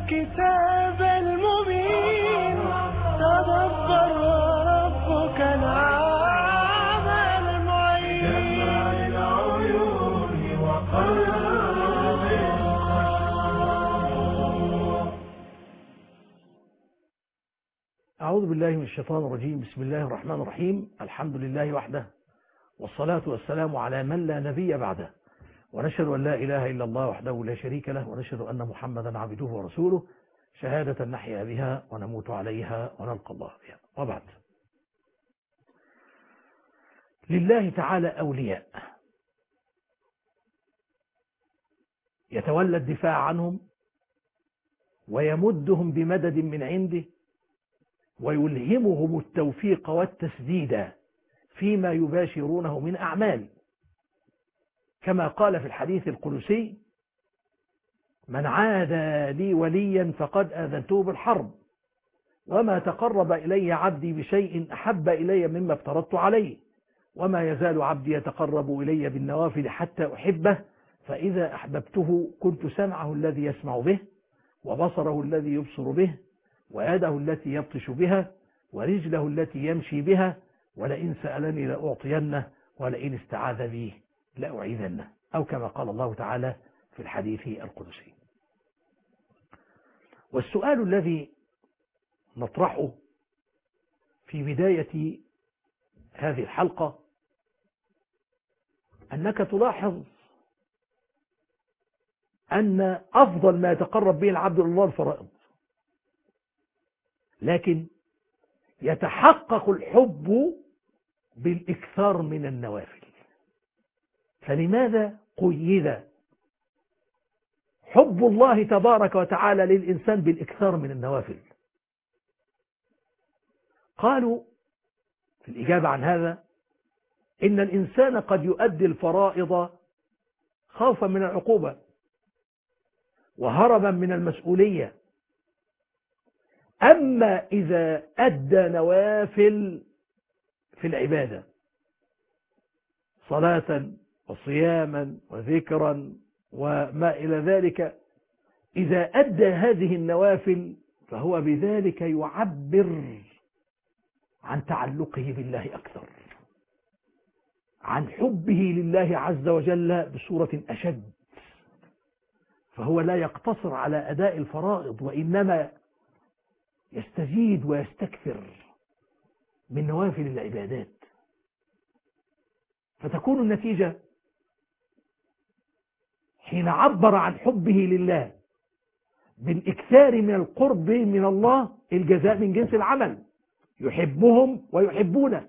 الكتاب المبين تدبر وربك العام المعين جمع العيون وقلب الخشوع. أعوذ بالله من الشيطان الرجيم. بسم الله الرحمن الرحيم. الحمد لله وحده، والصلاة والسلام على من لا نبي بعده، ونشهد أن لا إله إلا الله وحده لا شريك له، ونشهد أن محمدا عبده ورسوله، شهادة نحيا بها ونموت عليها ونلقى الله بها. وبعد، لله تعالى أولياء يتولى الدفاع عنهم ويمدهم بمدد من عنده ويلهمهم التوفيق والتسديد فيما يباشرونه من أعمال، كما قال في الحديث القدسي: من عادى لي وليا فقد آذنته بالحرب، وما تقرب إلي عبدي بشيء أحب إلي مما افترضت عليه، وما يزال عبدي يتقرب إلي بالنوافل حتى أحبه، فإذا أحببته كنت سمعه الذي يسمع به، وبصره الذي يبصر به، ويده التي يبطش بها، ورجله التي يمشي بها، ولئن سألني لأعطينه، ولئن استعاذ بي لأعيذنه، أو كما قال الله تعالى في الحديث القدسي. والسؤال الذي نطرحه في بداية هذه الحلقة أنك تلاحظ أن أفضل ما يتقرب به العبد إلى الله الفرائض، لكن يتحقق الحب بالإكثار من النوافل. فلماذا قيد حب الله تبارك وتعالى للإنسان بالإكثار من النوافل؟ قالوا في الإجابة عن هذا: إن الإنسان قد يؤدي الفرائض خوفا من العقوبة وهربا من المسؤولية، أما إذا أدى نوافل في العبادة صلاة وصياما وذكرا وما إلى ذلك، إذا أدى هذه النوافل فهو بذلك يعبر عن تعلقه بالله أكثر، عن حبه لله عز وجل بصورة أشد، فهو لا يقتصر على أداء الفرائض، وإنما يستزيد ويستكثر من نوافل العبادات، فتكون النتيجة حين عبر عن حبه لله بالإكثار من القرب من الله الجزاء من جنس العمل، يحبهم ويحبونه.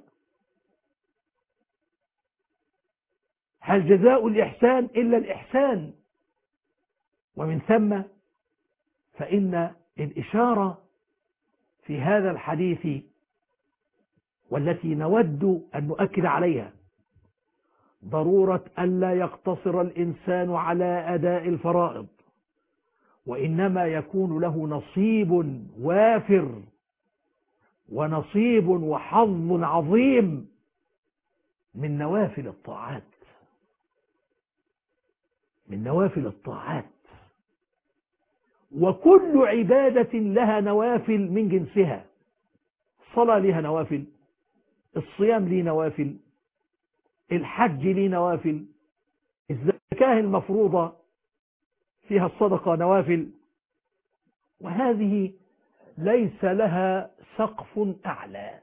هل جزاء الإحسان إلا الإحسان؟ ومن ثم فإن الإشارة في هذا الحديث والتي نود أن نؤكد عليها ضرورة ألا يقتصر الإنسان على أداء الفرائض، وإنما يكون له نصيب وافر ونصيب وحظ عظيم من نوافل الطاعات، من نوافل الطاعات. وكل عبادة لها نوافل من جنسها، الصلاة لها نوافل، الصيام ليه نوافل، الحج ليه نوافل، الزكاة المفروضة فيها الصدقة نوافل، وهذه ليس لها سقف أعلى،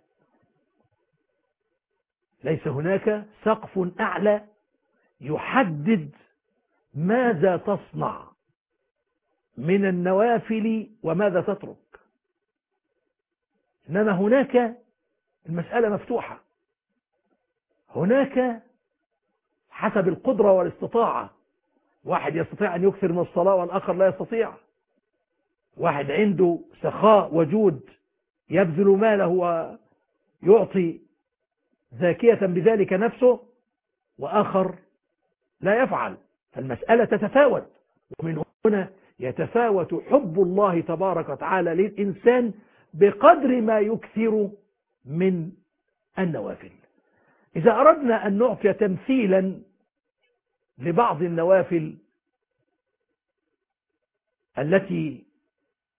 ليس هناك سقف أعلى يحدد ماذا تصنع من النوافل وماذا تترك، إنما هناك المسألة مفتوحة، هناك حسب القدرة والاستطاعة، واحد يستطيع أن يكثر من الصلاة والآخر لا يستطيع، واحد عنده سخاء وجود يبذل ماله ويعطي زاكية بذلك نفسه، وآخر لا يفعل، فالمسألة تتفاوت، ومن هنا يتفاوت حب الله تبارك وتعالى للإنسان بقدر ما يكثر من النوافل. إذا أردنا أن نعطي تمثيلا لبعض النوافل التي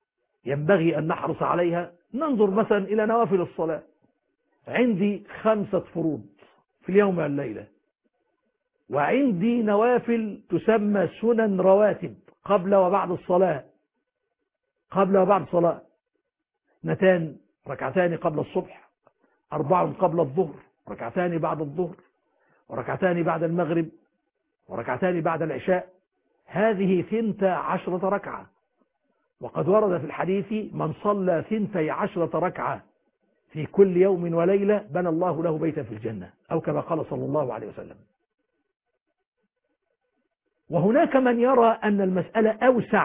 ينبغي أن نحرص عليها. ننظر مثلا إلى نوافل الصلاة. عندي 5 فروض في اليوم والليلة، وعندي نوافل تسمى سنن رواتب قبل وبعد الصلاة. قبل وبعد الصلاة 2 ركعتان قبل الصبح، 4 قبل الظهر، ركعتان بعد الظهر، وركعتان بعد المغرب، وركعتان بعد العشاء. هذه 12 ركعة. وقد ورد في الحديث: من صلى 12 ركعة في كل يوم وليلة بنى الله له بيتا في الجنة، أو كما قال صلى الله عليه وسلم. وهناك من يرى أن المسألة أوسع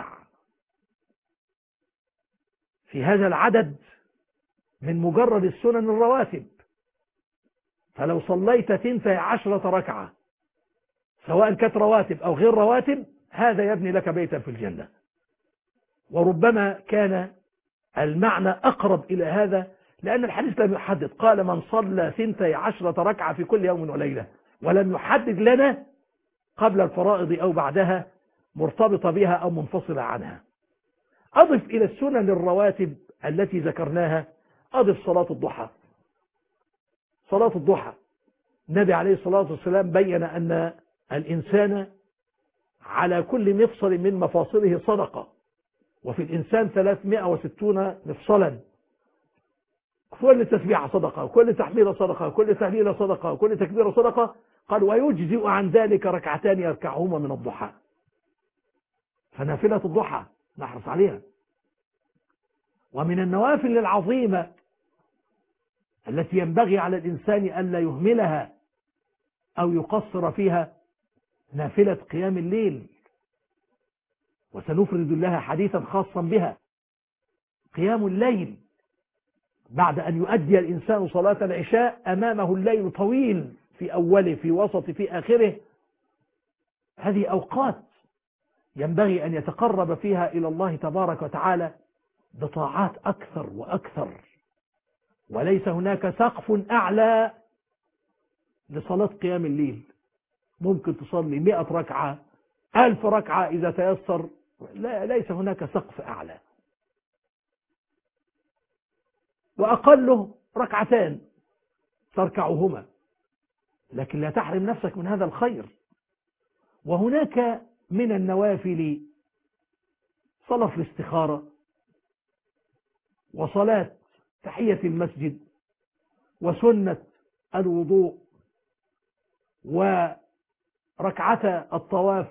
في هذا العدد من مجرد السنن الرواتب. فلو صليت 12 ركعة سواء كانت رواتب أو غير رواتب، هذا يبني لك بيتا في الجنة. وربما كان المعنى أقرب إلى هذا، لأن الحديث لم يحدد، قال من صلى 12 ركعة في كل يوم وليلة، ولم يحدد لنا قبل الفرائض أو بعدها، مرتبطة بها أو منفصلة عنها. أضف إلى السنن الرواتب التي ذكرناها، أضف صلاة الضحى. صلاة الضحى النبي عليه الصلاة والسلام بين أن الإنسان على كل مفصل من مفاصله صدقة، وفي الإنسان 360 مفصلا، كل تسبيحة صدقة، وكل تحميلة صدقة، وكل تهليلة صدقة، وكل تكبيرة صدقة. قال: ويجزئ عن ذلك ركعتان يركعهما من الضحى. فنافلة الضحى نحرص عليها. ومن النوافل العظيمة التي ينبغي على الإنسان ألا يهملها أو يقصر فيها نافلة قيام الليل، وسنفرد لها حديثا خاصا بها. قيام الليل بعد أن يؤدي الإنسان صلاة العشاء، أمامه الليل طويل، في أوله، في وسط، في آخره. هذه أوقات ينبغي أن يتقرب فيها إلى الله تبارك وتعالى بطاعات أكثر وأكثر، وليس هناك سقف أعلى لصلاة قيام الليل. ممكن تصلي 100 ركعة، 1000 ركعة إذا تيسر، ليس هناك سقف أعلى. وأقله 2 تركعهما، لكن لا تحرم نفسك من هذا الخير. وهناك من النوافل صلاة الاستخارة، وصلاة تحية المسجد، وسنة الوضوء، وركعة الطواف،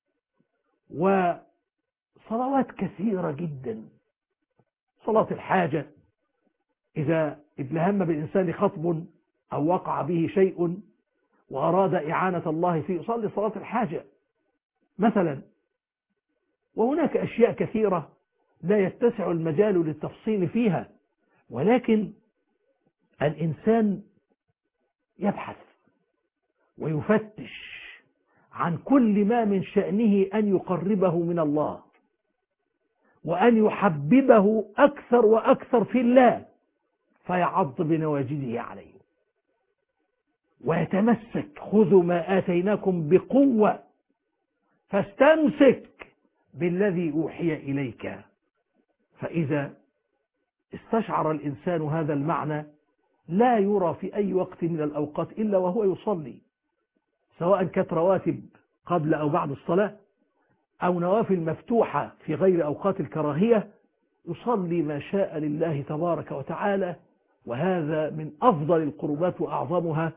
وصلوات كثيرة جدا. صلاة الحاجة، إذا ابلهم بالإنسان خطب أو وقع به شيء وأراد إعانة الله فيه، يصلي صلاة الحاجة مثلا. وهناك أشياء كثيرة لا يتسع المجال للتفصيل فيها، ولكن الإنسان يبحث ويفتش عن كل ما من شأنه أن يقربه من الله، وأن يحببه أكثر وأكثر في الله، فيعض بنواجذه عليه ويتمسك. خذوا ما آتيناكم بقوة فاستمسك بالذي أوحي إليك. فإذا استشعر الإنسان هذا المعنى، لا يرى في أي وقت من الأوقات إلا وهو يصلي، سواء كانت رواتب قبل أو بعد الصلاة، أو نوافل مفتوحة في غير أوقات الكراهية، يصلي ما شاء لله تبارك وتعالى. وهذا من أفضل القربات وأعظمها.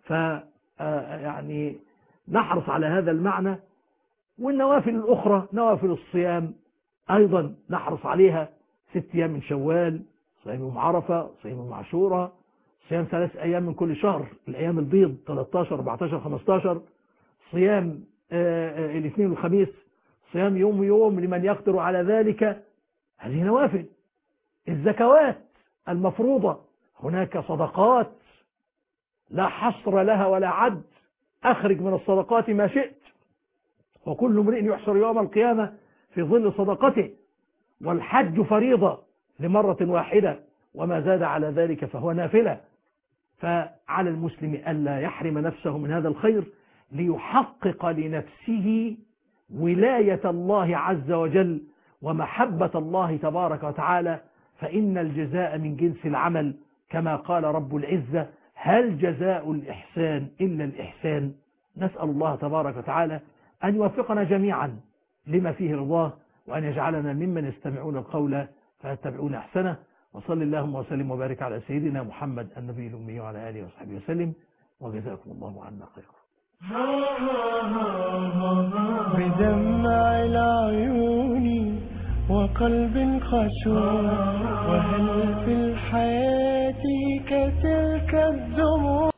يعني نحرص على هذا المعنى. والنوافل الأخرى، نوافل الصيام أيضا نحرص عليها. 6 أيام من شوال، صيام يوم عرفة، صيام يوم عاشوراء، صيام 3 أيام من كل شهر، الأيام البيض 13 14 15، صيام الاثنين والخميس، صيام يوم لمن يقدر على ذلك. هذه نوافل. الزكوات المفروضة، هناك صدقات لا حصر لها ولا عد. أخرج من الصدقات ما شئت، وكل امرئ يحشر يوم القيامة في ظل صدقته. والحج فريضة لمرة واحدة، وما زاد على ذلك فهو نافلة. فعلى المسلم ألا يحرم نفسه من هذا الخير، ليحقق لنفسه ولاية الله عز وجل، ومحبة الله تبارك وتعالى، فإن الجزاء من جنس العمل، كما قال رب العزة: هل جزاء الإحسان إلا الإحسان. نسأل الله تبارك وتعالى أن يوفقنا جميعا لما فيه رضاه، وأن يجعلنا ممن يستمعون القول فيتبعون أحسنه. وصل اللهم وسلم وبارك على سيدنا محمد النبي الأمي وعلى آله وصحبه وسلم، وجزاكم الله عنا خيرا. بدمع العيون وقلب خشوع، وهل في الحياة كتلك الدموع؟